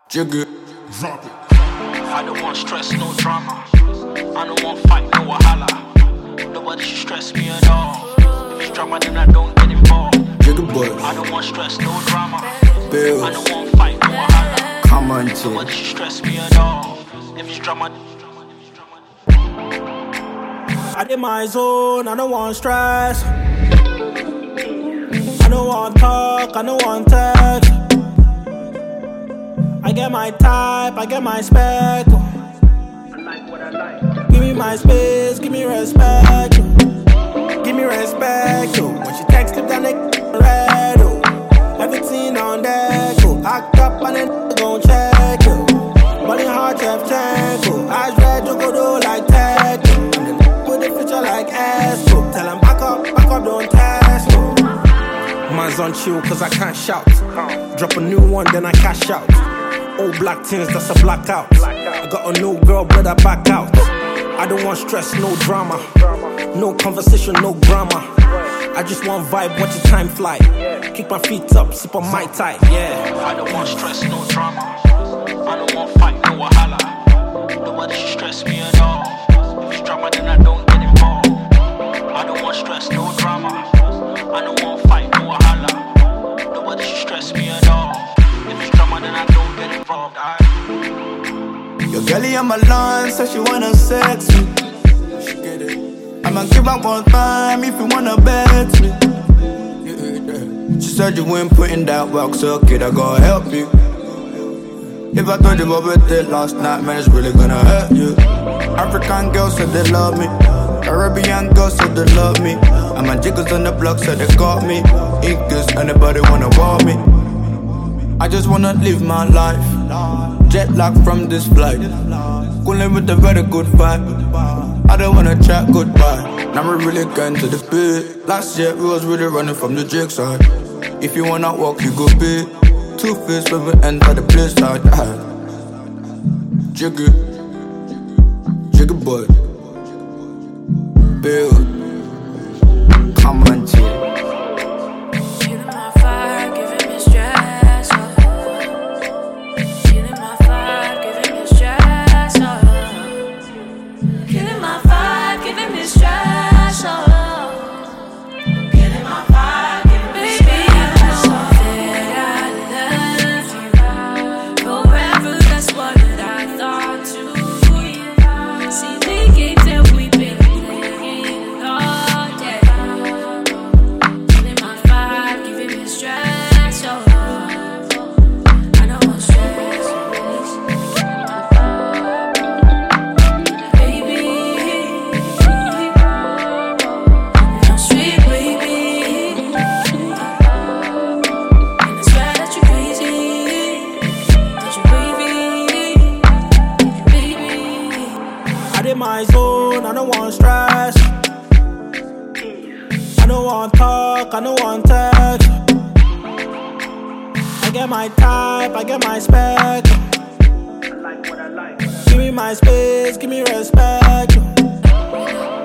Jigga, drop it. I don't want stress, no drama. I don't want fight, no wahala. Nobody should stress me at all. If it's drama, then I don't get involved. Jigga boy. I don't want stress, no drama. Bills. I don't want fight, no wahala. Come on, chick. Nobody should stress me at all. If it's drama, I did my zone, I don't want stress. I don't want talk, I don't want text. I get my type, I get my spec. I like what I like. Give me my space, give me respect. Give me respect. When she text, clip that nigga red. Everything on deck. Act up and then gon' check. Body hard, chef check. Eyes red, you go do like tech. With the future like Esco. Tell him back up, don't test. Man's on chill cause I can't shout. Drop a new one, then I cash out. Old black things, that's a blackout. I got a new girl, brother, back out. I don't want stress, no drama. No conversation, no grammar. I just want vibe, watch the time fly. Kick my feet up, sip on my tie, yeah. I don't want stress, no drama. I don't want fight, no wahala. Nobody should stress me at all. If it's drama, then I don't get involved. I don't want stress, no drama. I don't want fight, no wahala. Nobody should stress me at all. If it's drama, then I don't get involved. Your girlie on my line said she wanna sex me. I'ma give her one time if you wanna bet me. She said you ain't putting that work, so kid, I gotta help you. If I told you what we did last night, man, it's really gonna hurt you. African girls said they love me. Caribbean girls said they love me. And my jiggers on the block said they got me. Incas, anybody wanna war me? I just wanna live my life. Jet lag from this flight. Cooling with a very good vibe. I don't wanna chat goodbye. Now we're really getting to the beat. Last year we was really running from the jig side. If you wanna walk, you go big. Two-faced when we enter the place side. Jigga, Jigga boy. Bill, come on, chill. My zone, I don't want stress. I don't want talk, I don't want text. I get my type, I get my spec. I like what I like. Give me my space, give me respect.